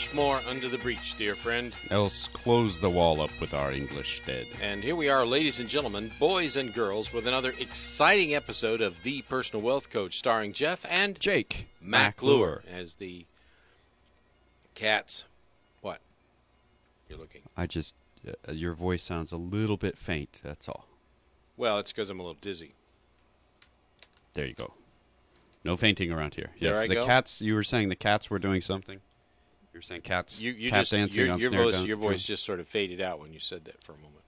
much more under the breach, dear friend. Else close the wall up with our English stead. And here we are, ladies and gentlemen, boys and girls, with another exciting episode of The Personal Wealth Coach, starring Jeff and Jake McClure as the cats. What? You're looking. I just, your voice sounds a little bit faint, that's all. Well, it's because I'm a little dizzy. There you go. No fainting around here. There Yes, I the go. cats, you were saying the cats were doing something? You were saying cats tap dancing on snare drum? Your voice just sort of faded out when you said that for a moment.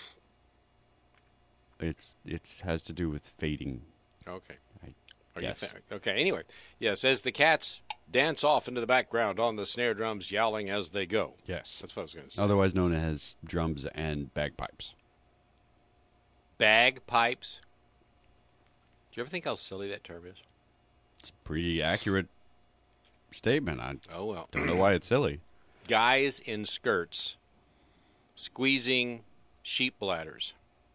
It has to do with fading. Okay. Yes. Okay, anyway. Yes, as the cats dance off into the background on the snare drums, yowling as they go. Yes. That's what I was going to say. Otherwise known as drums and bagpipes. Bagpipes. Do you ever think how silly that term is? It's a pretty accurate statement. I Oh, well. don't know why it's silly. Guys in skirts squeezing sheep bladders.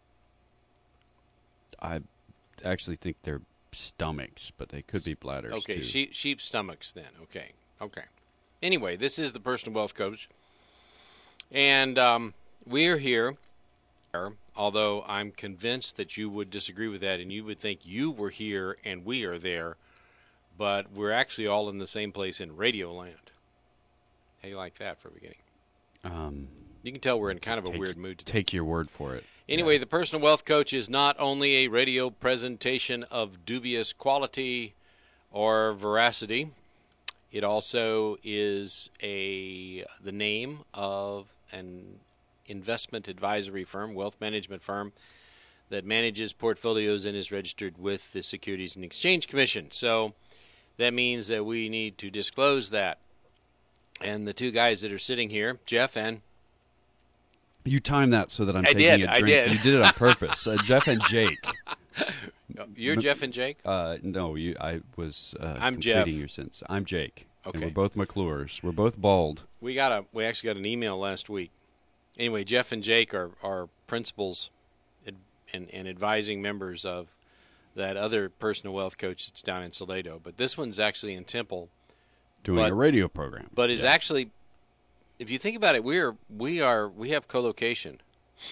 I actually think they're stomachs, but they could be bladders, Okay, too. sheep stomachs then. Okay. Anyway, this is the Personal Wealth Coach. And we're here, although I'm convinced that you would disagree with that and you would think you were here and we are there, but we're actually all in the same place in Radio Land. How do you like that for a beginning? You can tell we're in kind of a weird mood today. Take your word for it. Anyway, the Personal Wealth Coach is not only a radio presentation of dubious quality or veracity, it also is the name of an investment advisory firm, wealth management firm, that manages portfolios and is registered with the Securities and Exchange Commission. So that means that we need to disclose that. And the two guys that are sitting here, Jeff and... You timed that so that I'm I taking did, a I drink. did. You did it on purpose. Jeff and Jake. You're Jeff and Jake? No, I was I'm completing Jeff. your sentence. I'm Jake. Okay. And we're both McClures. We're both bald. We actually got an email last week. Anyway, Jeff and Jake are principals and advising members of that other Personal Wealth Coach that's down in Salado. But this one's actually in Temple. Doing a radio program. But is actually, if you think about it, we have co-location.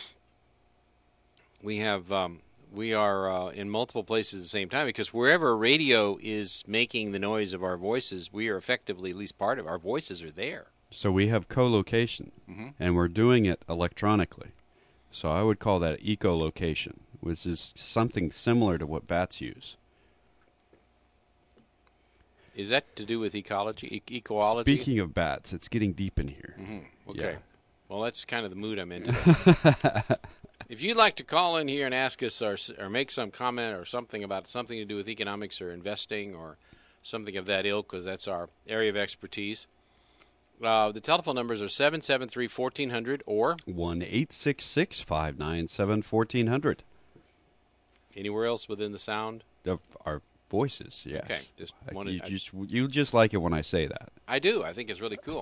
We are in multiple places at the same time, because wherever radio is making the noise of our voices, we are effectively, at least part of our voices are there. So we have co-location, and we're doing it electronically. So I would call that echolocation, which is something similar to what bats use. Is that to do with ecology, equality? Speaking of bats, it's getting deep in here. Okay. Yeah. Well, that's kind of the mood I'm in today. If you'd like to call in here and ask us or make some comment or something about something to do with economics or investing or something of that ilk, because that's our area of expertise, the telephone numbers are 773-1400 or 1-866-597-1400. Anywhere else within the sound? Of our voices, yes. Okay. You just like it when I say that. I do. I think it's really cool.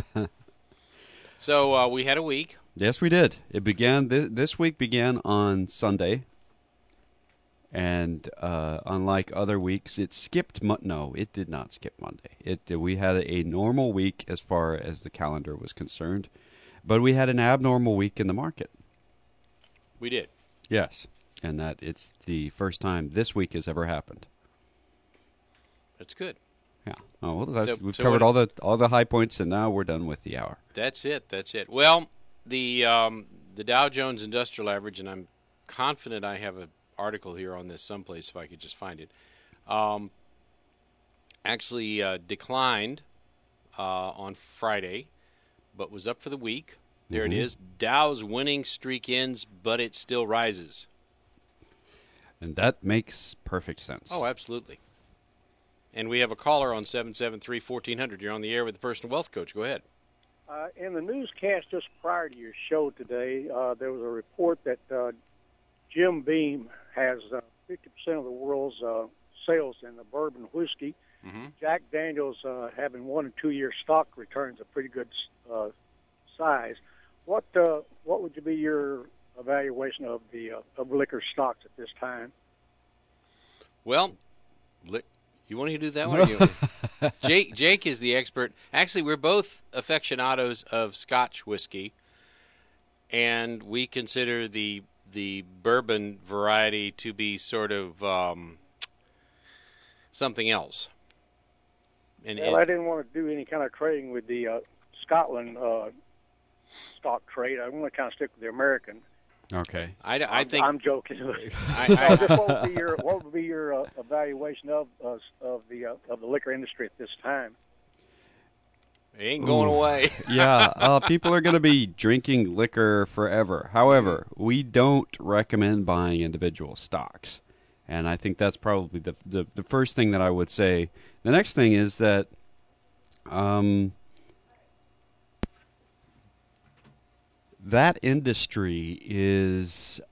So we had a week. Yes, we did. It began. This week began on Sunday, and unlike other weeks, it skipped. No, it did not skip Monday. We had a normal week as far as the calendar was concerned, but we had an abnormal week in the market. We did. Yes, and that it's the first time this week has ever happened. That's good. Yeah. Oh, well, we've so covered all the high points, and now we're done with the hour. That's it. Well, the Dow Jones Industrial Average, and I'm confident I have an article here on this someplace if I could just find it, actually declined on Friday, but was up for the week. There it is. Dow's winning streak ends, but it still rises. And that makes perfect sense. Oh, absolutely. And we have a caller on 773-1400. You're on the air with the Personal Wealth Coach. Go ahead. In the newscast just prior to your show today, there was a report that Jim Beam has 50% of the world's sales in the bourbon whiskey. Jack Daniels having 1 and 2 year stock returns a pretty good size. What would be your evaluation of the of liquor stocks at this time? Well, you want to do that one? Or you? Jake is the expert. Actually, we're both aficionados of Scotch whiskey, and we consider the bourbon variety to be sort of something else. Well, I didn't want to do any kind of trading with the Scotland stock trade. I want to kind of stick with the American. Okay. I think I'm joking. Just what would be your evaluation of the liquor industry at this time? it ain't going away. Yeah, people are going to be drinking liquor forever. However, we don't recommend buying individual stocks. And I think that's probably the first thing that I would say. The next thing is that that industry is,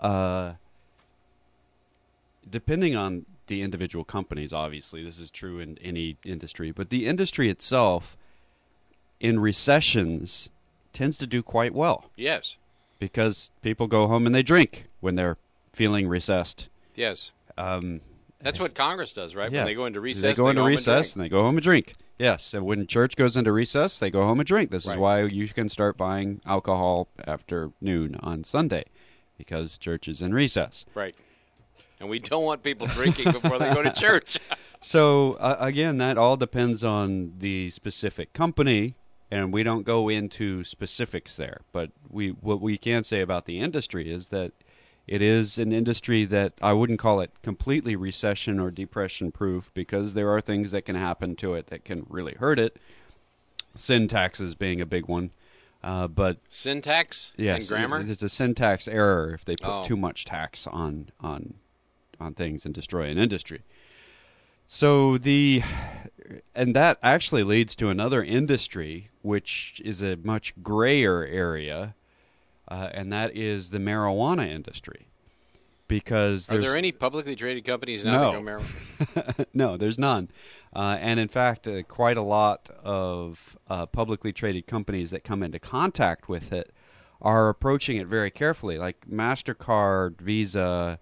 depending on the individual companies, obviously, this is true in any industry, but the industry itself, in recessions, tends to do quite well. Yes. Because people go home and they drink when they're feeling recessed. Yes. That's what Congress does, right? Yes. When they go into recess, they go into recess and they go home and drink. Yes, and when church goes into recess, they go home and drink. This is why you can start buying alcohol after noon on Sunday, because church is in recess. Right. And we don't want people drinking before they go to church. So, again, that all depends on the specific company, and we don't go into specifics there. But what we can say about the industry is that it is an industry that I wouldn't call it completely recession or depression proof, because there are things that can happen to it that can really hurt it. Sin taxes being a big one. But syntax yes, and grammar? It's a syntax error if they put Oh. too much tax on things and destroy an industry. So and that actually leads to another industry, which is a much grayer area, and that is the marijuana industry. Because Are there any publicly traded companies now that go marijuana? No, there's none. And in fact, quite a lot of publicly traded companies that come into contact with it are approaching it very carefully. Like MasterCard, Visa,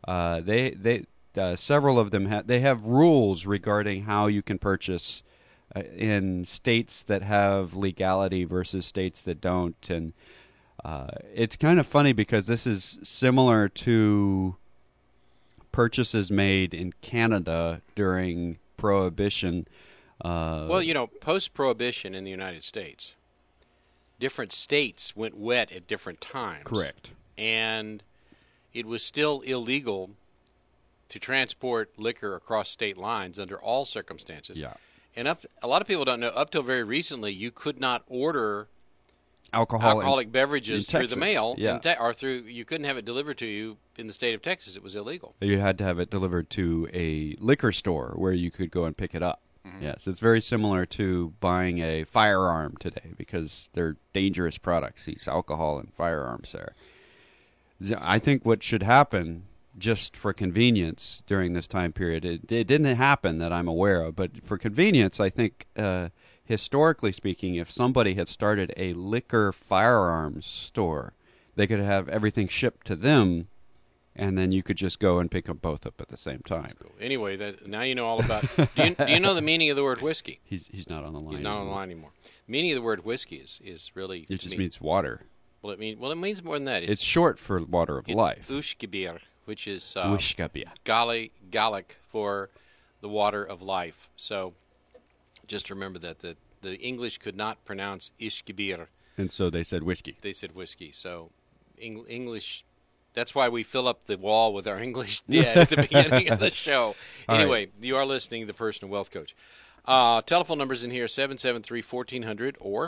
several of them they have rules regarding how you can purchase in states that have legality versus states that don't. And it's kind of funny because this is similar to purchases made in Canada during Prohibition. Well, post-Prohibition in the United States, different states went wet at different times. Correct. And it was still illegal to transport liquor across state lines under all circumstances. Yeah. And a lot of people don't know, up till very recently, you could not order alcoholic beverages through the mail, yeah. You couldn't have it delivered to you in the state of Texas. It was illegal. You had to have it delivered to a liquor store where you could go and pick it up. Mm-hmm. Yes, it's very similar to buying a firearm today, because they're dangerous products, these alcohol and firearms there. I think what should happen, just for convenience during this time period, it didn't happen that I'm aware of, but for convenience, I think historically speaking, if somebody had started a liquor firearms store, they could have everything shipped to them, and then you could just go and pick them both up at the same time. Anyway, now you know all about. Do you know the meaning of the word whiskey? He's not on the line. He's not on the line anymore. The meaning of the word whiskey is really. It just means water. Well, it means more than that. It's short for water of life. Ushkabir, which is Ushkabir. Gallic for the water of life. So, just remember that the English could not pronounce Ishkabir. And so they said whiskey. They said whiskey. So, English. That's why we fill up the wall with our English at the beginning of the show. Anyway, You are listening to the Personal Wealth Coach. Telephone numbers in here, 773-1400 or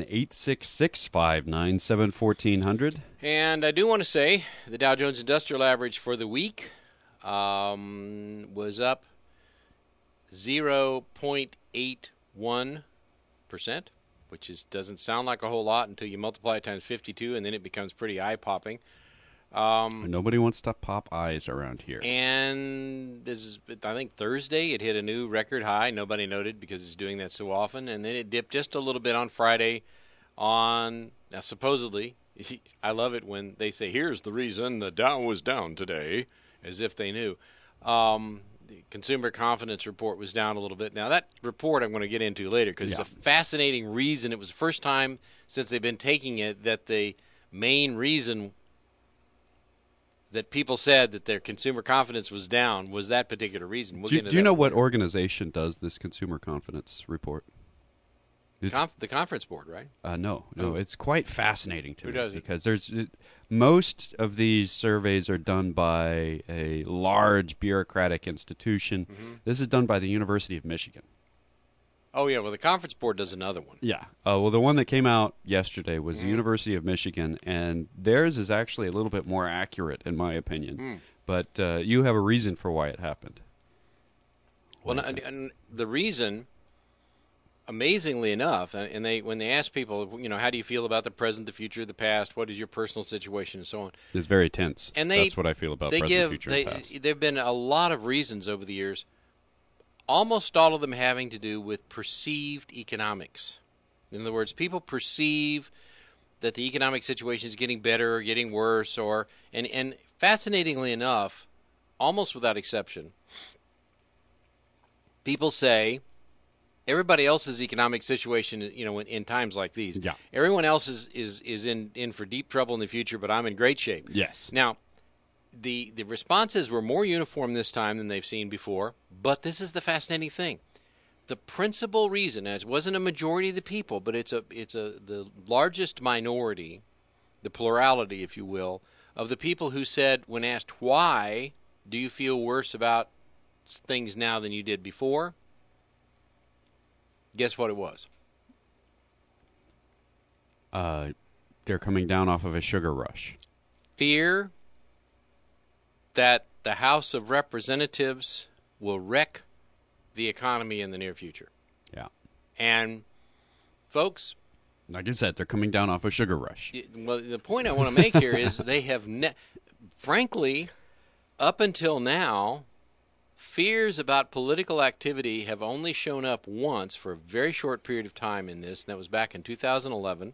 1-866-597-1400. And I do want to say the Dow Jones Industrial Average for the week was up 0.81%, which doesn't sound like a whole lot until you multiply it times 52, and then it becomes pretty eye-popping. Nobody wants to pop eyes around here. And this is, I think, Thursday. It hit a new record high. Nobody noted because it's doing that so often. And then it dipped just a little bit on Friday. Now, supposedly, I love it when they say, here's the reason the Dow was down today, as if they knew. consumer confidence report was down a little bit. Now, that report I'm going to get into later because it's a fascinating reason. It was the first time since they've been taking it that the main reason that people said that their consumer confidence was down was that particular reason. Do you know what organization does this consumer confidence report? The conference board, right? No. It's quite fascinating to me. Who does it? Because most of these surveys are done by a large bureaucratic institution. Mm-hmm. This is done by the University of Michigan. Oh, yeah. Well, the conference board does another one. Yeah. Well, the one that came out yesterday was the University of Michigan, and theirs is actually a little bit more accurate, in my opinion. But you have a reason for why it happened. Well, and the reason, amazingly enough, and when they ask people, how do you feel about the present, the future, the past, what is your personal situation, and so on. It's very tense. And that's what I feel about present, future, and past. There have been a lot of reasons over the years, almost all of them having to do with perceived economics. In other words, people perceive that the economic situation is getting better or getting worse, and fascinatingly enough, almost without exception, people say everybody else's economic situation, in times like these, everyone else is in for deep trouble in the future, but I'm in great shape. Yes. Now, the responses were more uniform this time than they've seen before, but this is the fascinating thing. The principal reason, it wasn't a majority of the people, but it's the largest minority, the plurality, if you will, of the people who said, when asked why do you feel worse about things now than you did before, guess what it was? They're coming down off of a sugar rush. Fear that the House of Representatives will wreck the economy in the near future. Yeah. And, folks, like I said, they're coming down off a sugar rush. Well, the point I want to make here is they have, frankly, up until now, fears about political activity have only shown up once for a very short period of time in this, and that was back in 2011.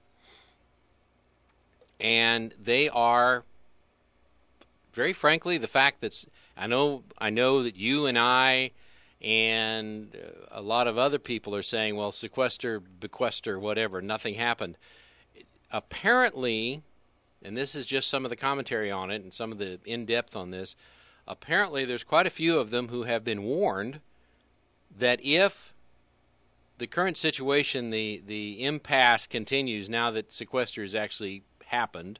And they are, very frankly, the fact that I know that you and I and a lot of other people are saying, well, sequester, bequester, whatever, nothing happened. Apparently, and this is just some of the commentary on it and some of the in-depth on this, apparently there's quite a few of them who have been warned that if the current situation, the impasse continues now that sequester has actually happened,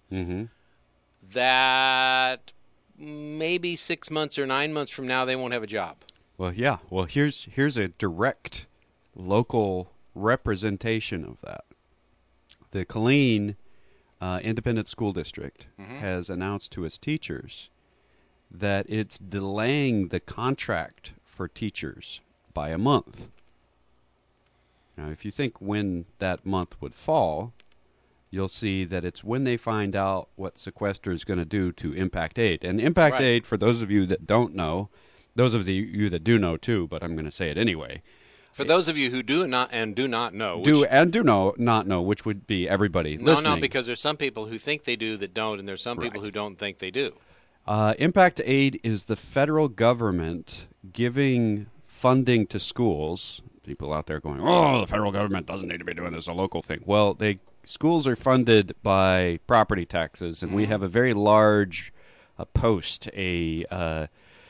that maybe 6 months or 9 months from now they won't have a job. Well, yeah. Well, here's a direct local representation of that. The Killeen Independent School District has announced to its teachers that it's delaying the contract for teachers by a month. Now, if you think when that month would fall, you'll see that it's when they find out what sequester is going to do to Impact Aid. And Impact Aid, for those of you that don't know, those of you that do know too, but I'm going to say it anyway. For those of you who do not know, not know, which would be everybody listening. No, because there's some people who think they do that don't, and there's some people who don't think they do. Impact Aid is the federal government giving funding to schools. People out there going, oh, the federal government doesn't need to be doing this, a local thing. Well, schools are funded by property taxes, and we have a very large post, a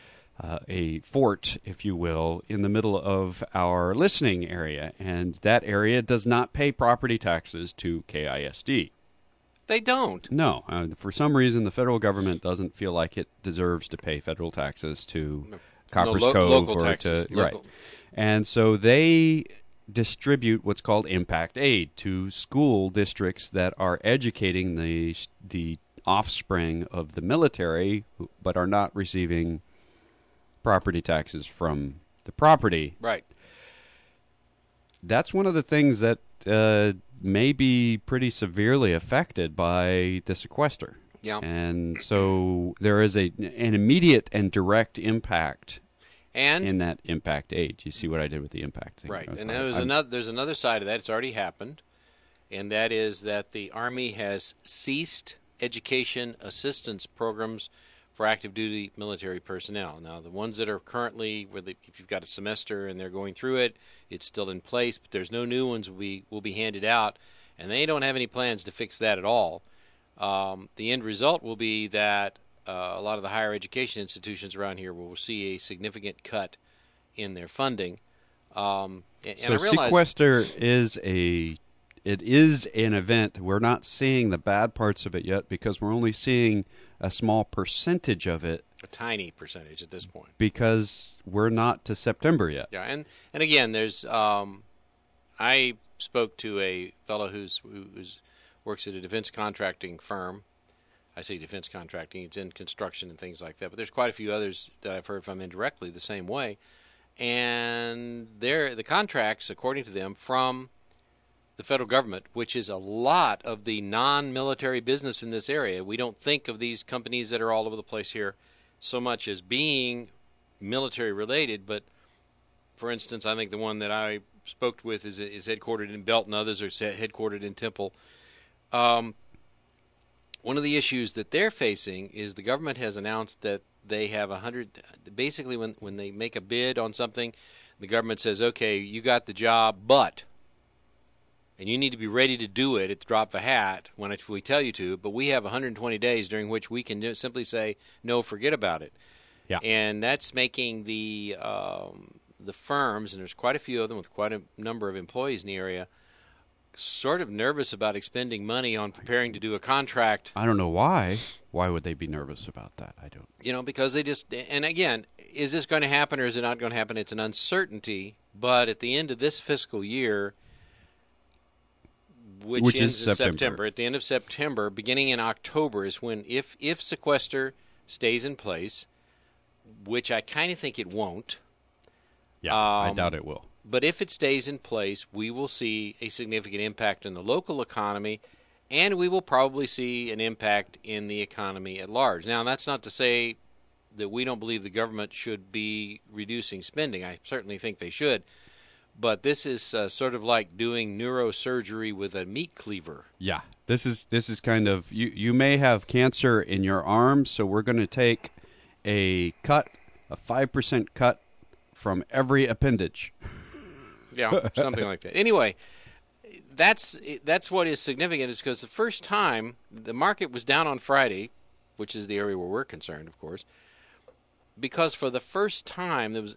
fort, if you will, in the middle of our listening area, and that area does not pay property taxes to KISD. They don't. No. For some reason, the federal government doesn't feel like it deserves to pay federal taxes to Copper's Cove. Local or taxes. Right. And so they distribute what's called Impact Aid to school districts that are educating the offspring of the military but are not receiving property taxes from the property. Right. That's one of the things that may be pretty severely affected by the sequester. Yeah. And so there is an immediate and direct impact in that Impact Aid. You see what I did with the impact thing? Right. And there's another side of that. It's already happened, and that is that the Army has ceased education assistance programs for active duty military personnel. Now, the ones that are currently, if you've got a semester and they're going through it, it's still in place, but there's no new ones will be handed out, and they don't have any plans to fix that at all. The end result will be that a lot of the higher education institutions around here will see a significant cut in their funding. And so I realize sequester is an event. We're not seeing the bad parts of it yet because we're only seeing a small percentage of it. A tiny percentage at this point. Because we're not to September yet. Yeah, and again, there's I spoke to a fellow who works at a defense contracting firm. I say defense contracting; it's in construction and things like that. But there's quite a few others that I've heard from indirectly the same way. And the contracts, according to them, from the federal government, which is a lot of the non-military business in this area. We don't think of these companies that are all over the place here so much as being military related, but for instance, I think the one that I spoke with is headquartered in Belton, others are headquartered in Temple. One of the issues that they're facing is the government has announced that they have 100. Basically, when they make a bid on something, the government says, "Okay, you got the job, but." And you need to be ready to do it at the drop of a hat when we tell you to, but we have 120 days during which we can simply say, no, forget about it. Yeah. And that's making the firms, and there's quite a few of them with quite a number of employees in the area, sort of nervous about expending money on preparing to do a contract. I don't know why. Why would they be nervous about that? I don't. Because they just, and again, is this going to happen or is it not going to happen? It's an uncertainty, but at the end of this fiscal year, which ends in September. At the end of September, beginning in October, is when, if sequester stays in place, which I kind of think it won't. Yeah, I doubt it will. But if it stays in place, we will see a significant impact in the local economy, and we will probably see an impact in the economy at large. Now, that's not to say that we don't believe the government should be reducing spending. I certainly think they should. But this is sort of like doing neurosurgery with a meat cleaver. Yeah, this is kind of, you may have cancer in your arm, so we're going to take a 5% cut from every appendage. Yeah, something like that. Anyway, that's what is significant, is because the first time the market was down on Friday, which is the area where we're concerned, of course, because for the first time there was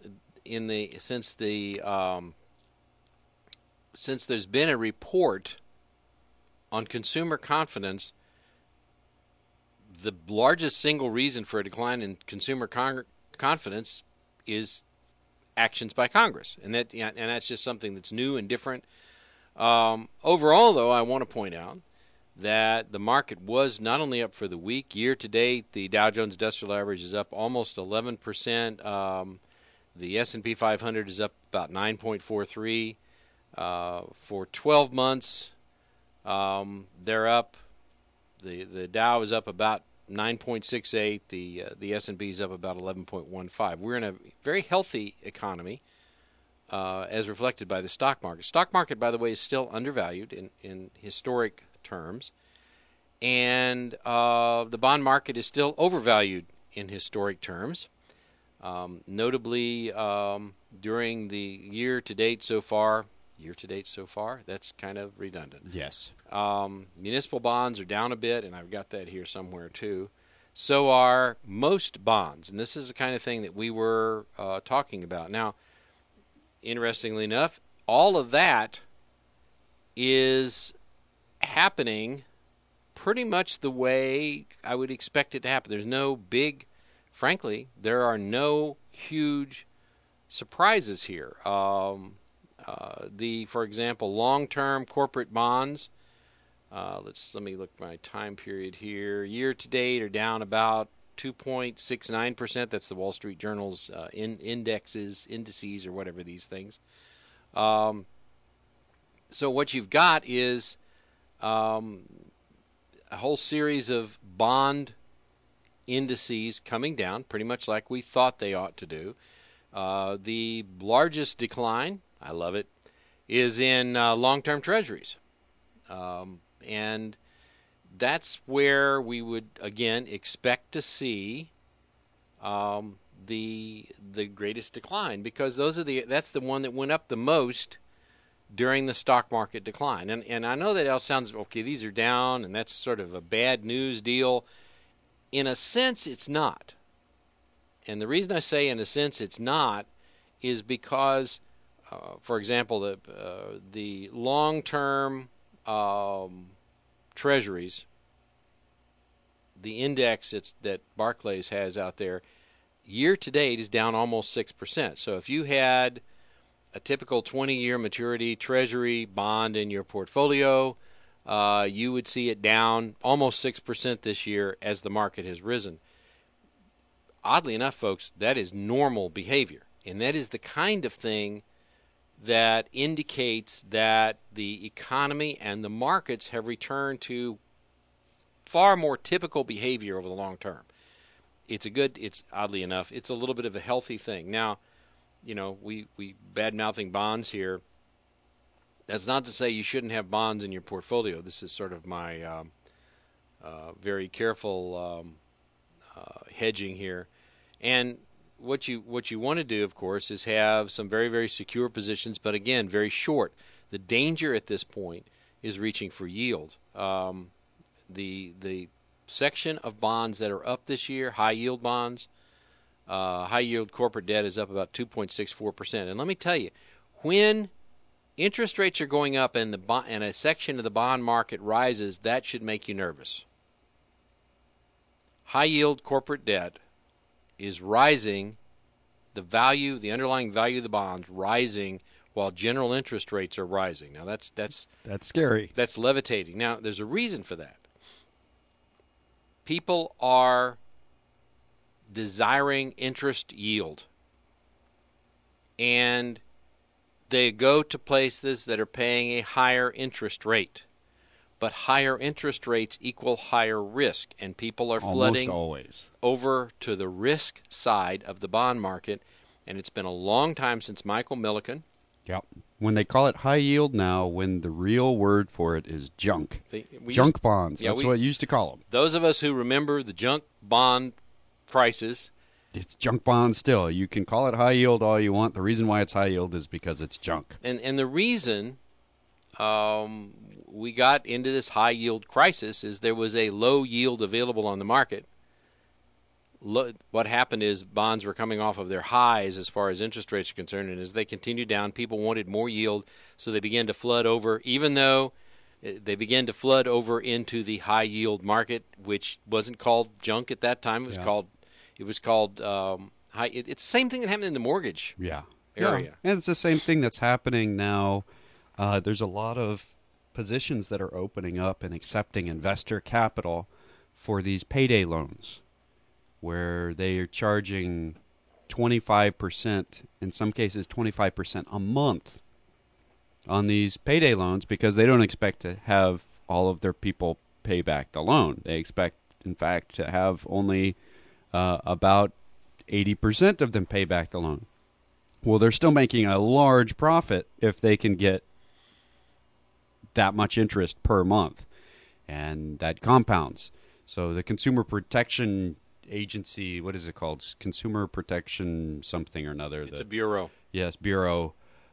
since there's been a report on consumer confidence, the largest single reason for a decline in consumer confidence is actions by Congress, and that's just something that's new and different. Overall, though, I want to point out that the market was not only up for the week, year to date. The Dow Jones Industrial Average is up almost 11%. The S&P 500 is up about 9.43. For 12 months, they're up. The Dow is up about 9.68. The S&P is up about 11.15. We're in a very healthy economy, as reflected by the stock market. Stock market, by the way, is still undervalued in historic terms, and the bond market is still overvalued in historic terms. Notably, during the year to date so far, that's kind of redundant. Yes. Municipal bonds are down a bit, and I've got that here somewhere too. So are most bonds, and this is the kind of thing that we were talking about. Now, interestingly enough, all of that is happening pretty much the way I would expect it to happen. There's no frankly, there are no huge surprises here. For example, long-term corporate bonds, let me look at my time period here. Year to date are down about 2.69%. That's the Wall Street Journal's indices, or whatever these things. So what you've got is a whole series of bond indices coming down, pretty much like we thought they ought to do. The largest decline, I love it, is in long-term treasuries. And that's where we would, again, expect to see the greatest decline, because that's the one that went up the most during the stock market decline. And I know that all sounds, okay, these are down, and that's sort of a bad news deal. In a sense, it's not. And the reason I say in a sense it's not is because, for example, the long-term treasuries, the index that Barclays has out there, year-to-date is down almost 6%. So if you had a typical 20-year maturity treasury bond in your portfolio, you would see it down almost 6% this year as the market has risen. Oddly enough, folks, that is normal behavior, and that is the kind of thing that indicates that the economy and the markets have returned to far more typical behavior over the long term. It's oddly enough, it's a little bit of a healthy thing. Now, we bad-mouthing bonds here. That's not to say you shouldn't have bonds in your portfolio. This is sort of my very careful hedging here. And what you want to do, of course, is have some very, very secure positions, but again, very short. The danger at this point is reaching for yield. The section of bonds that are up this year, high-yield bonds, high-yield corporate debt is up about 2.64%. And let me tell you, when interest rates are going up and a section of the bond market rises, that should make you nervous. High-yield corporate debt is rising, the underlying value of the bonds rising while general interest rates are rising. Now that's scary. That's levitating. Now there's a reason for that. People are desiring interest yield, and they go to places that are paying a higher interest rate. But higher interest rates equal higher risk, and people are flooding over to the risk side of the bond market, and it's been a long time since Michael Milliken. Yep. When they call it high yield now, when the real word for it is junk. Junk bonds. That's what you used to call them. Those of us who remember the junk bond prices. It's junk bonds still. You can call it high yield all you want. The reason why it's high yield is because it's junk. And the reason we got into this high-yield crisis is there was a low yield available on the market. What happened is bonds were coming off of their highs as far as interest rates are concerned, and as they continued down, people wanted more yield, so they began to flood over, even though they began to flood over into the high-yield market, which wasn't called junk at that time. It was called high. It's the same thing that happened in the mortgage area. Yeah. And it's the same thing that's happening now. There's a lot of positions that are opening up and accepting investor capital for these payday loans, where they are charging 25%, in some cases 25% a month on these payday loans, because they don't expect to have all of their people pay back the loan. They expect, in fact, to have only about 80% of them pay back the loan. Well, they're still making a large profit if they can get that much interest per month, and that compounds. So the Consumer Protection Agency, what is it called? Consumer Protection something or another. It's a bureau. Yes, bureau,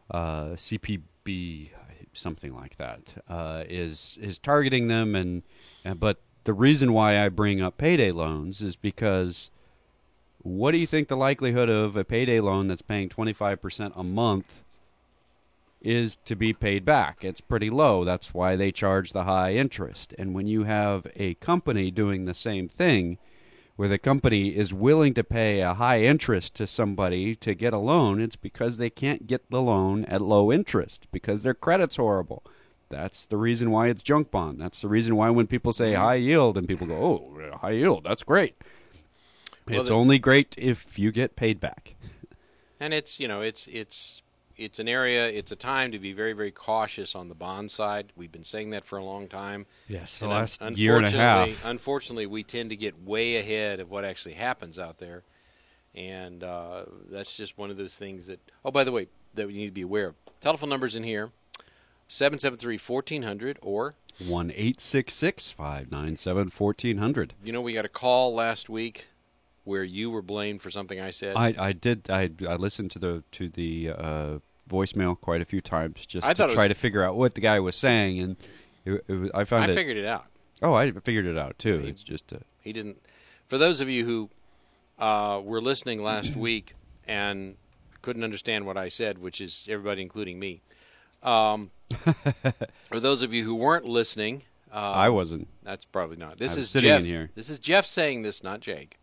CPB, something like that, is targeting them. But the reason why I bring up payday loans is because what do you think the likelihood of a payday loan that's paying 25% a month is to be paid back? It's pretty low. That's why they charge the high interest. And when you have a company doing the same thing, where the company is willing to pay a high interest to somebody to get a loan, it's because they can't get the loan at low interest, because their credit's horrible. That's the reason why it's junk bond. That's the reason why when people say high yield and people go, oh, high yield, that's great. Well, it's only great if you get paid back. And it's an area, it's a time to be very, very cautious on the bond side. We've been saying that for a long time. Yes, the last year and a half. Unfortunately, we tend to get way ahead of what actually happens out there. And that's just one of those things that, oh, by the way, that we need to be aware of. Telephone numbers in here, 773-1400 or 1-866-597-1400. We got a call last week where you were blamed for something I said? I did. I listened to the voicemail quite a few times just to try to figure out what the guy was saying, and I figured it out. Oh, I figured it out too. It's just he didn't. For those of you who were listening last week and couldn't understand what I said, which is everybody, including me, or those of you who weren't listening, I wasn't. That's probably not. This is sitting Jeff. In here. This is Jeff saying this, not Jake.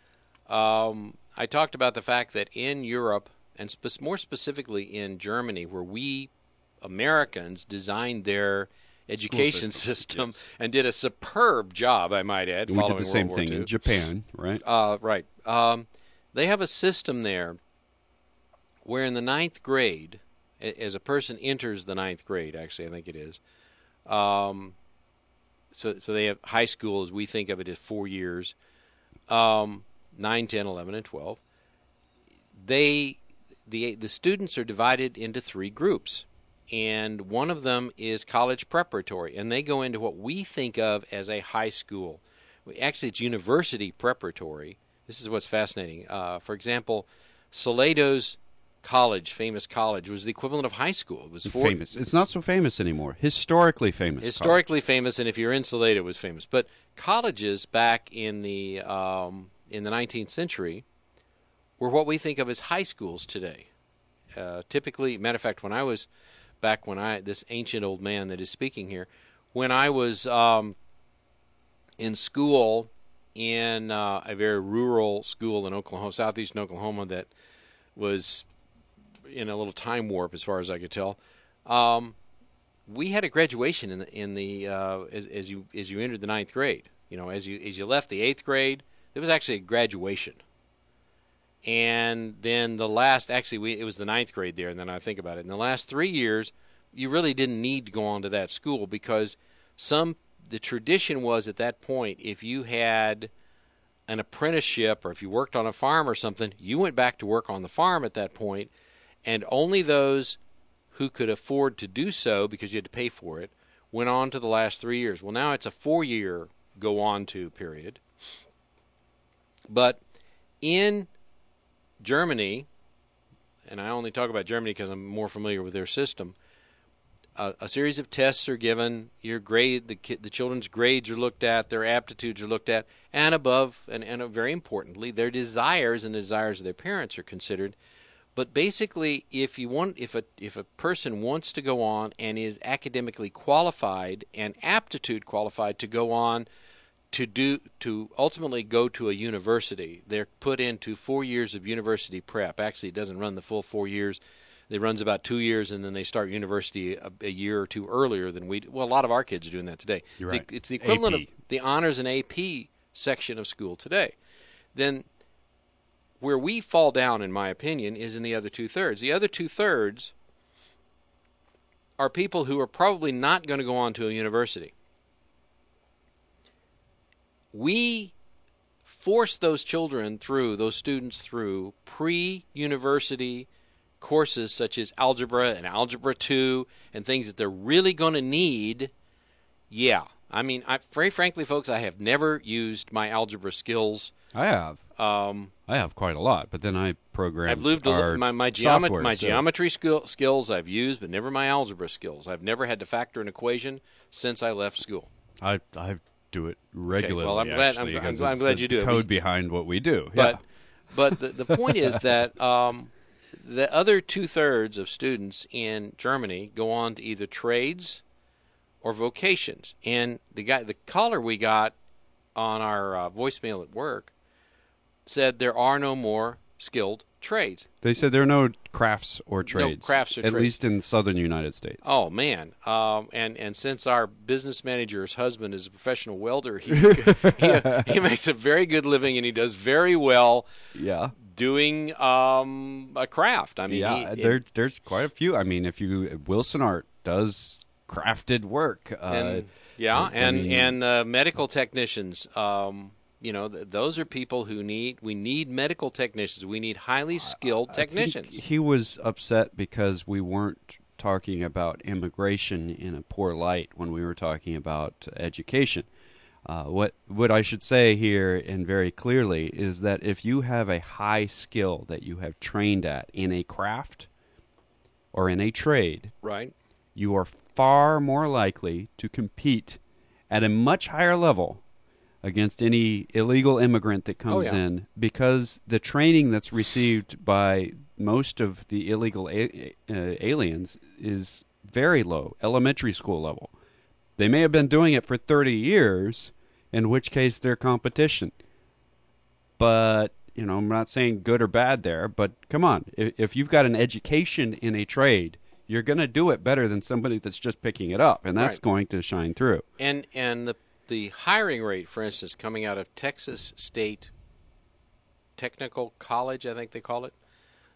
I talked about the fact that in Europe, and more specifically in Germany, where we Americans designed their education system yes. and did a superb job, I might add. We did the same thing in Japan, right? Right. They have a system there where in the 9th grade, as a person enters the 9th grade, actually I think it is, so they have high school as we think of it as 4 years, 9, 10, 11, and 12. The students are divided into 3 groups, and one of them is college preparatory, and they go into what we think of as a high school. Actually, it's university preparatory. This is what's fascinating. For example, Saleido's college, famous college, was the equivalent of high school. It was famous. It's not so famous anymore. Historically famous. Historically famous, and if you're in Salado, it was famous. But colleges back in the 19th century were what we think of as high schools today. Typically, matter of fact, this ancient old man that is speaking here, when I was in school in a very rural school in Oklahoma, southeastern Oklahoma, that was in a little time warp as far as I could tell. We had a graduation as you entered the 9th grade. You know, as you left the 8th grade, there was actually a graduation. And then it was the 9th grade there, and then I think about it. In the last 3 years, you really didn't need to go on to that school because the tradition was at that point, if you had an apprenticeship or if you worked on a farm or something, you went back to work on the farm at that point, and only those who could afford to do so, because you had to pay for it, went on to the last 3 years. Well, now it's a 4-year go-on-to period. But in Germany, and I only talk about Germany because I'm more familiar with their system, a series of tests are given. Your grade, the children's grades are looked at, their aptitudes are looked at, and and very importantly, their desires and the desires of their parents are considered. But basically, if a person wants to go on and is academically qualified and aptitude qualified to go on to ultimately go to a university, they're put into 4 years of university prep. Actually, it doesn't run the full 4 years. It runs about 2 years, and then they start university a year or two earlier than we do. Well, a lot of our kids are doing that today. You're right. It's the equivalent AP. of the honors and AP section of school today. Then where we fall down, in my opinion, is in the other 2/3. The other 2/3 are people who are probably not going to go on to a university. We force those students through pre-university courses such as algebra and algebra 2 and things that they're really going to need. Yeah. I mean, very frankly, folks, I have never used my algebra skills. I have. I have quite a lot, but then I programmed I've lived my geometry skills I've used, but never my algebra skills. I've never had to factor an equation since I left school. I do it regularly. Okay, well, I'm glad you do it. Code behind what we do. But the point is that the other 2/3 of students in Germany go on to either trades or vocations. And the caller we got on our voicemail at work said there are no more skilled trades. They said there are no crafts or trades. No crafts or trades. At least in the southern United States. Oh, man. And since our business manager's husband is a professional welder, he makes a very good living, and he does very well doing a craft. I mean, there's quite a few. I mean, Wilson Art does crafted work. And medical technicians. Those are people we need medical technicians. We need highly skilled technicians. I think he was upset because we weren't talking about immigration in a poor light when we were talking about education. What I should say here, and very clearly, is that if you have a high skill that you have trained at in a craft or in a trade, Right. you are far more likely to compete at a much higher level against any illegal immigrant that comes in, because the training that's received by most of the illegal aliens is very low, elementary school level. They may have been doing it for 30 years, in which case they're competition. But, I'm not saying good or bad there, but come on. If you've got an education in a trade, you're going to do it better than somebody that's just picking it up, and that's going to shine through. And the hiring rate, for instance, coming out of Texas State Technical College, I think they call it,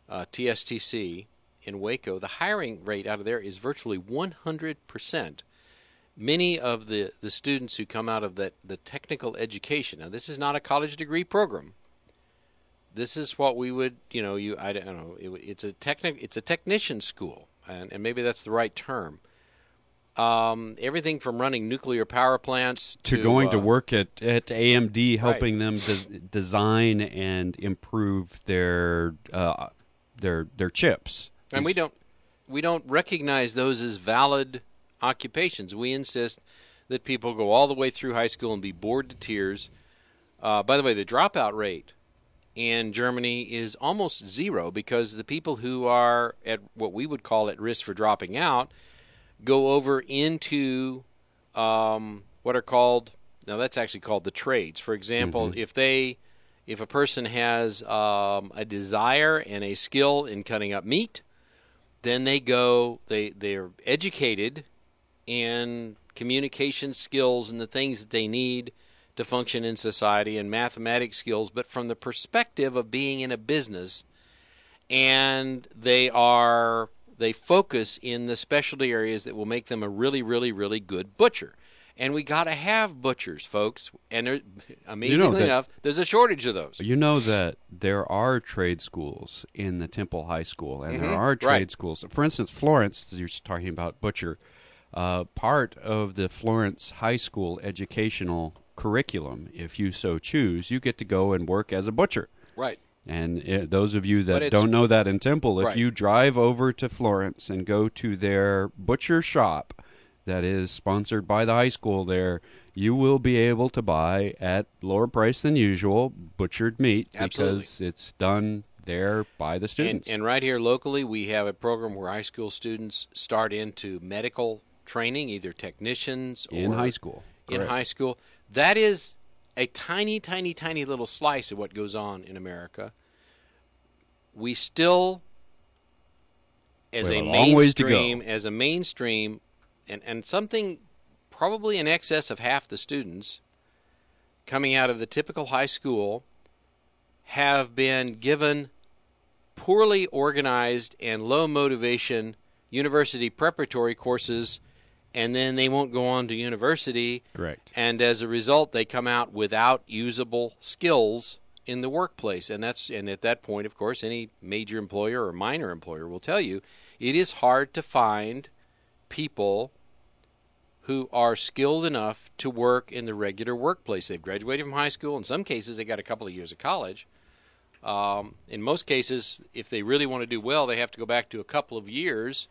TSTC, in Waco, the hiring rate out of there is virtually 100%. Many of the students who come out of the technical education, now this is not a college degree program. This is what we would, I don't know, it's a technician school, and maybe that's the right term. Everything from running nuclear power plants to going to work at AMD, helping them design and improve their chips. And we don't recognize those as valid occupations. We insist that people go all the way through high school and be bored to tears. By the way, the dropout rate in Germany is almost zero, because the people who are at what we would call at risk for dropping out go over into what are called, now that's actually called the trades. For example, if a person has a desire and a skill in cutting up meat, then they're educated in communication skills and the things that they need to function in society, and mathematics skills, but from the perspective of being in a business, and they focus in the specialty areas that will make them a really, really, really good butcher. And we got to have butchers, folks. And amazingly enough, there's a shortage of those. You know that there are trade schools in the Temple High School, and there are trade schools. For instance, Florence, you're talking about butcher, part of the Florence High School educational curriculum, if you so choose, you get to go and work as a butcher. Right. And those of you that don't know that in Temple, if you drive over to Florence and go to their butcher shop that is sponsored by the high school there, you will be able to buy at lower price than usual butchered meat. Absolutely. Because it's done there by the students. And right here locally, we have a program where high school students start into medical training, either technicians or in high school. In high school. That is a tiny, tiny, tiny little slice of what goes on in America. We still, as a mainstream, and something probably in excess of half the students coming out of the typical high school have been given poorly organized and low motivation university preparatory courses, and then they won't go on to university. Correct. And as a result, they come out without usable skills in the workplace. And at that point, of course, any major employer or minor employer will tell you it is hard to find people who are skilled enough to work in the regular workplace. They've graduated from high school. In some cases, they got a couple of years of college. In most cases, if they really want to do well, they have to go back to a couple of years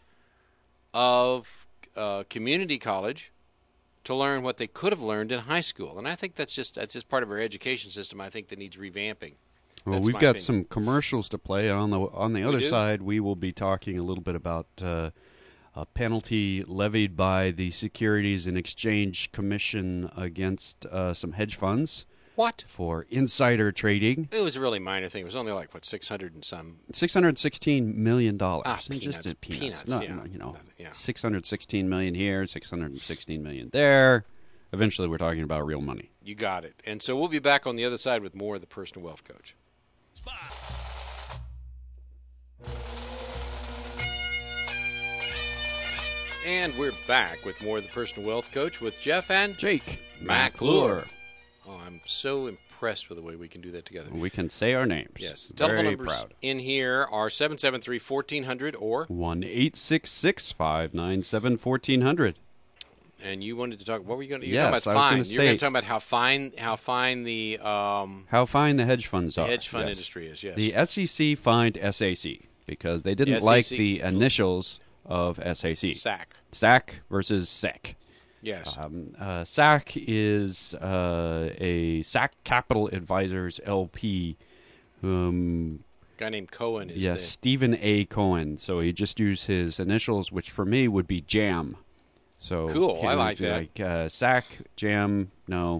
of community college to learn what they could have learned in high school. And I think that's just part of our education system, I think, that needs revamping. Well, we've got some commercials to play. On the other side, we will be talking a little bit about a penalty levied by the Securities and Exchange Commission against some hedge funds. What? For insider trading. It was a really minor thing. It was only like, what, $616 million. Peanuts. Just peanuts. Yeah. Yeah. $616 million here, $616 million there. Eventually, we're talking about real money. You got it. And so we'll be back on the other side with more of the Personal Wealth Coach. And we're back with more of the Personal Wealth Coach with Jeff and Jake McClure. Oh, I'm so impressed with the way we can do that together. We can say our names. Yes. The telephone numbers in here are 773-1400 or 1-866-597-1400. And you wanted to talk. What were you going to? Yes, talking about I fine. was You're gonna going to say- talk about how fine the How fine the hedge funds are. hedge fund Yes. industry is. Yes. The SEC fined SAC because they didn't The like SEC the initials of SAC. SAC. SAC versus SEC. Yes. SAC is a SAC Capital Advisors LP. Guy named Cohen is Yes, Stephen A. Cohen. So he just used his initials, which for me would be JAM. So Cool, I like that. Like SAC, JAM. No,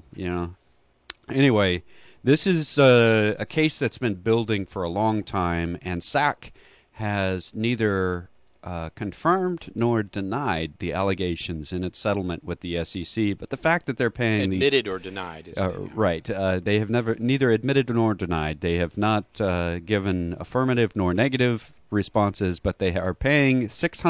Anyway, this is a case that's been building for a long time, and SAC has neither confirmed nor denied the allegations in its settlement with the SEC. But the fact that they're paying admitted or denied. right. They have neither admitted nor denied. They have not given affirmative nor negative responses, but they are paying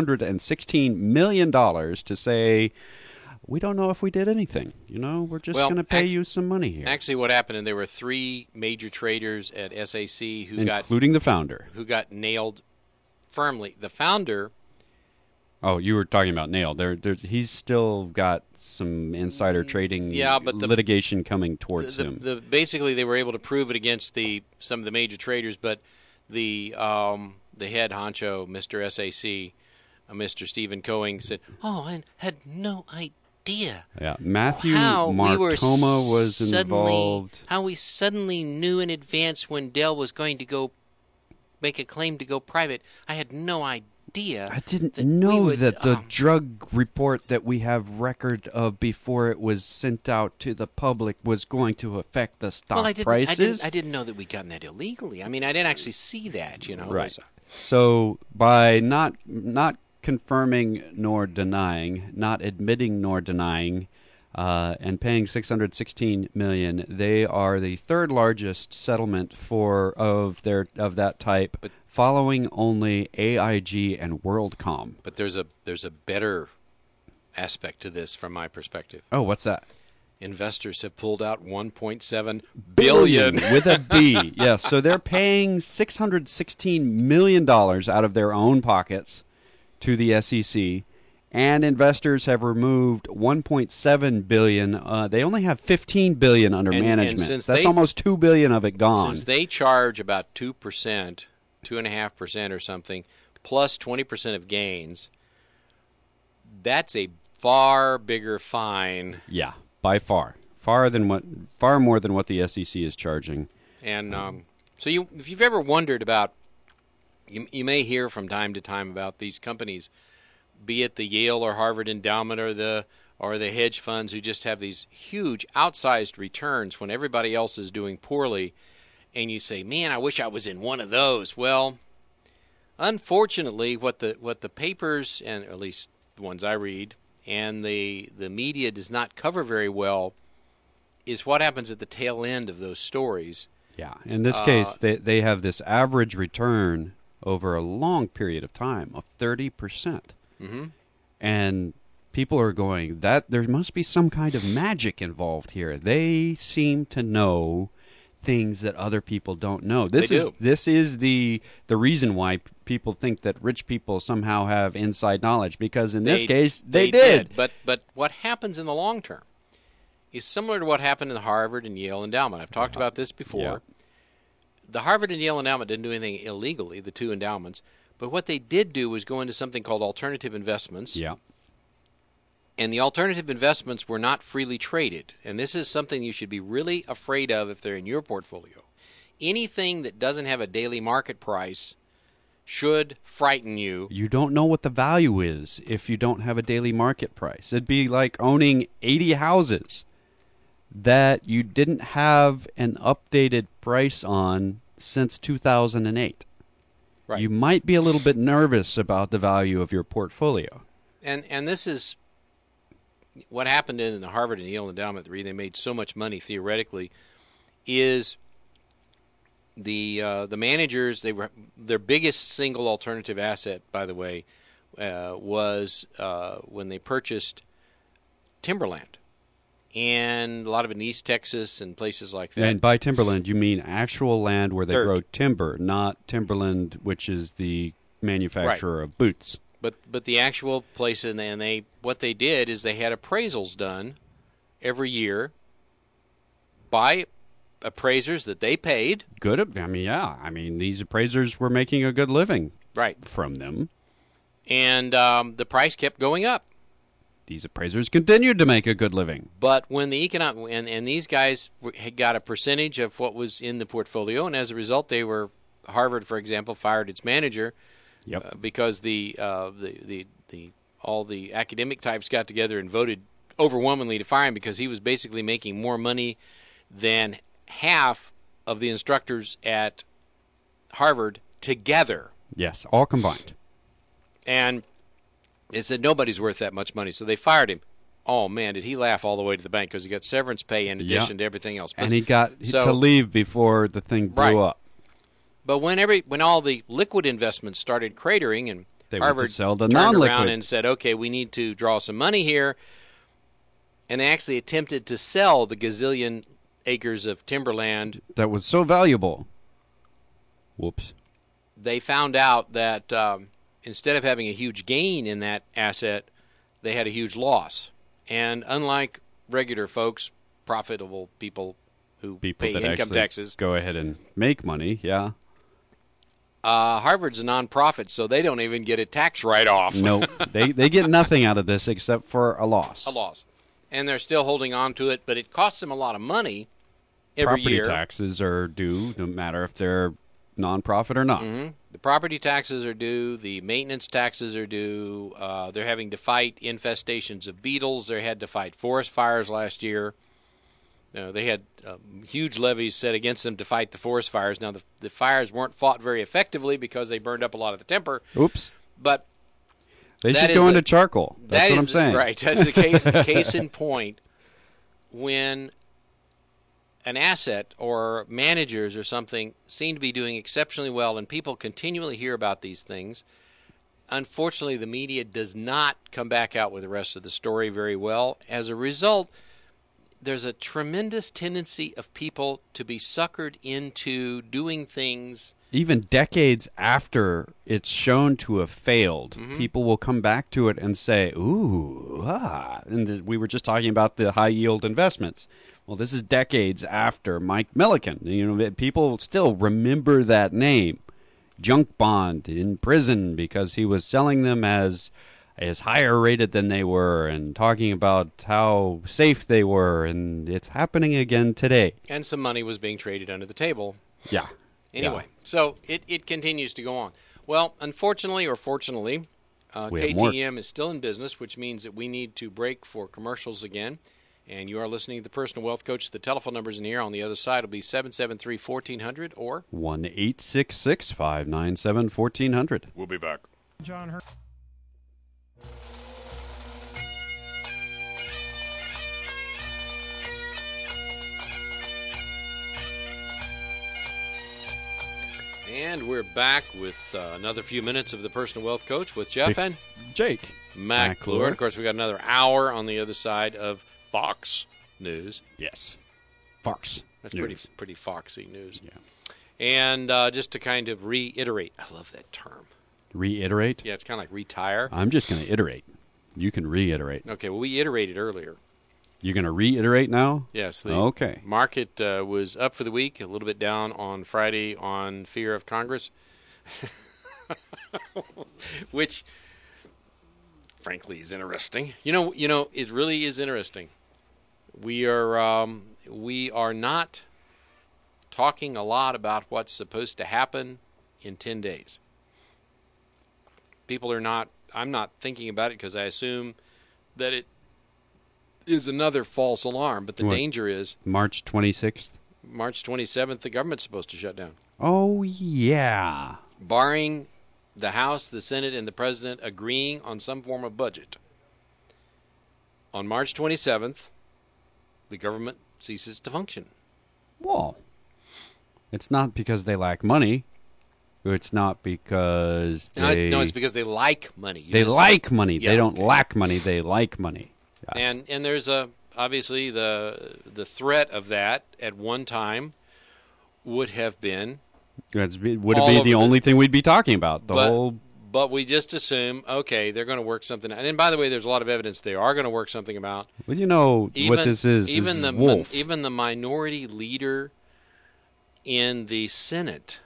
$616 million to say, we don't know if we did anything. We're just going to pay you some money here. Actually, what happened, and there were 3 major traders at SAC including the founder, who got nailed firmly. The founder. Oh, you were talking about nailed. He's still got some insider trading but litigation coming towards him. Basically, they were able to prove it against some of the major traders, but the head honcho, Mr. SAC, Mr. Stephen Cohen, said, I had no idea. Yeah, Matthew how Martoma was involved. How we suddenly knew in advance when Dell was going to go make a claim to go private. I had no idea. I didn't know that the drug report that we have record of before it was sent out to the public was going to affect the stock prices. I didn't know that we'd gotten that illegally. I mean, I didn't actually see that, Right. So by not confirming nor denying, not admitting nor denying, and paying $616 million, they are the third largest settlement of that type, following only AIG and WorldCom. But there's a better aspect to this from my perspective. Oh, what's that? Investors have pulled out $1.7 billion with a B. Yes, so they're paying $616 million out of their own pockets to the SEC, and investors have removed $1.7 billion. They only have $15 billion under management. And that's almost $2 billion of it gone. Since they charge about 2%, 2.5% or something, plus 20% of gains, that's a far bigger fine. Yeah, by far more than what the SEC is charging. And so if you've ever wondered about, you may hear from time to time about these companies, be it the Yale or Harvard endowment or the hedge funds who just have these huge outsized returns when everybody else is doing poorly, and you say, "Man, I wish I was in one of those." Well, unfortunately, what the papers, and at least the ones I read, and the media does not cover very well is what happens at the tail end of those stories. Yeah, in this case, they have this average return over a long period of time of 30%. Mm-hmm. And people are going, that there must be some kind of magic involved here. They seem to know things that other people don't know. This is the reason why people think that rich people somehow have inside knowledge, because in this case they did. But what happens in the long term is similar to what happened in the Harvard and Yale endowment. I've talked about this before. Yeah. The Harvard and Yale endowment didn't do anything illegally, the two endowments, but what they did do was go into something called alternative investments. Yeah. And the alternative investments were not freely traded. And this is something you should be really afraid of if they're in your portfolio. Anything that doesn't have a daily market price should frighten you. You don't know what the value is if you don't have a daily market price. It'd be like owning 80 houses that you didn't have an updated price on since 2008. Right. You might be a little bit nervous about the value of your portfolio. And this is what happened in the Harvard and Yale endowment. The reason they made so much money theoretically is the managers. Their biggest single alternative asset, by the way, was when they purchased timberland, and a lot of it in East Texas and places like that. And by timberland, you mean actual land where they Dirt. grow timber, not timberland, which is the manufacturer of boots. But the actual place, and they what they did is they had appraisals done every year by appraisers that they paid. Good. I mean, yeah. I mean, these appraisers were making a good living from them. And the price kept going up. These appraisers continued to make a good living. But when the economic and these guys had got a percentage of what was in the portfolio, and as a result, Harvard, for example, fired its manager. Yep. Because all the academic types got together and voted overwhelmingly to fire him because he was basically making more money than half of the instructors at Harvard together. Yes, all combined. And they said nobody's worth that much money, so they fired him. Oh, man, did he laugh all the way to the bank because he got severance pay in addition to everything else. And he got to leave before the thing blew up. But when all the liquid investments started cratering and they Harvard went to sell the turned non-liquid around and said, okay, we need to draw some money here, and they actually attempted to sell the gazillion acres of timberland. That was so valuable. Whoops. They found out that instead of having a huge gain in that asset, they had a huge loss. And unlike regular folks, profitable people who pay income taxes, go ahead and make money, yeah. Harvard's a nonprofit, so they don't even get a tax write-off. No, they get nothing out of this except for a loss. A loss. And they're still holding on to it, but it costs them a lot of money every year. Property taxes are due, no matter if they're nonprofit or not. Mm-hmm. The property taxes are due. The maintenance taxes are due. They're having to fight infestations of beetles. They had to fight forest fires last year. They had huge levies set against them to fight the forest fires. Now, the fires weren't fought very effectively because they burned up a lot of the timber. Oops. But they should go into charcoal. That's what I'm saying. Right. That's the case in point when an asset or managers or something seem to be doing exceptionally well and people continually hear about these things. Unfortunately, the media does not come back out with the rest of the story very well. As a result, there's a tremendous tendency of people to be suckered into doing things. Even decades after it's shown to have failed, people will come back to it and say, ooh, And we were just talking about the high-yield investments. Well, this is decades after Mike Milliken. People still remember that name. Junk bond in prison because he was selling them as higher rated than they were and talking about how safe they were, and it's happening again today. And some money was being traded under the table. Yeah. Anyway, so it continues to go on. Well, unfortunately or fortunately, KTM is still in business, which means that we need to break for commercials again. And you are listening to The Personal Wealth Coach. The telephone numbers in here on the other side will be 773-1400 or 1-866-597-1400. We'll be back. John Hurt. And we're back with another few minutes of The Personal Wealth Coach with Jeff and Jake McClure. Of course, we got another hour on the other side of Fox News. Yes. Fox. That's News. pretty foxy news. Yeah. And just to kind of reiterate, I love that term. Reiterate? Yeah, it's kind of like retire. I'm just going to iterate. You can reiterate. Okay, well, we iterated earlier. You're going to reiterate now? Yes. Okay. Market was up for the week, a little bit down on Friday on fear of Congress, which, frankly, is interesting. You know, it really is interesting. We are not talking a lot about what's supposed to happen in 10 days. People are not. I'm not thinking about it because I assume that it is another false alarm. But the danger is March 26th? March 27th, the government's supposed to shut down. Oh, yeah. Barring the House, the Senate, and the President agreeing on some form of budget. On March 27th, the government ceases to function. Well, it's not because they lack money. It's not because they... No, it's because they like money. They like money. Yeah, they don't lack money. They like money. Yes. And there's obviously the threat of that at one time would have been would it be the only thing we'd be talking about? But but we just assume, okay, they're going to work something out. And by the way, there's a lot of evidence they are going to work something out. Well, you know what this is. Even this is Wolf. even the minority leader in the Senate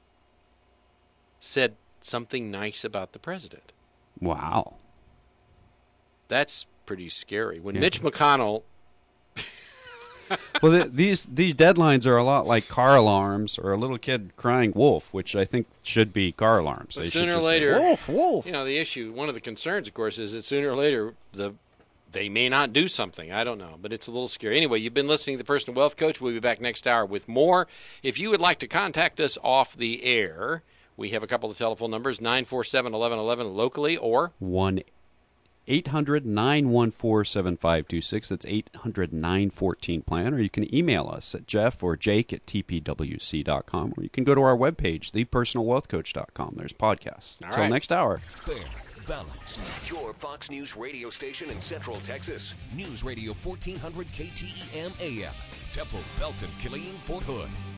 said something nice about the president. Wow. That's pretty scary. When Mitch McConnell... Well, these deadlines are a lot like car alarms or a little kid crying wolf, which I think should be car alarms. But sooner or later, wolf, wolf. You know, the issue, one of the concerns, of course, is that sooner or later they may not do something. I don't know, but it's a little scary. Anyway, you've been listening to The Personal Wealth Coach. We'll be back next hour with more. If you would like to contact us off the air, we have a couple of telephone numbers, 947-1111 locally or 1-800-914-7526. That's 800-914-PLAN. Or you can email us at Jeff or Jake at tpwc.com. Or you can go to our webpage, thepersonalwealthcoach.com. There's podcasts. Until next hour. Fair, balanced. Your Fox News radio station in Central Texas. News Radio 1400 KTEM AM. Temple, Belton, Killeen, Fort Hood.